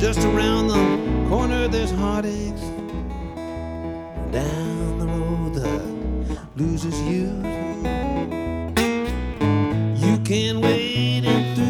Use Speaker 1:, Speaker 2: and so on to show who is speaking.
Speaker 1: Just around the corner there's heartaches. Down the road the losers use. You can wait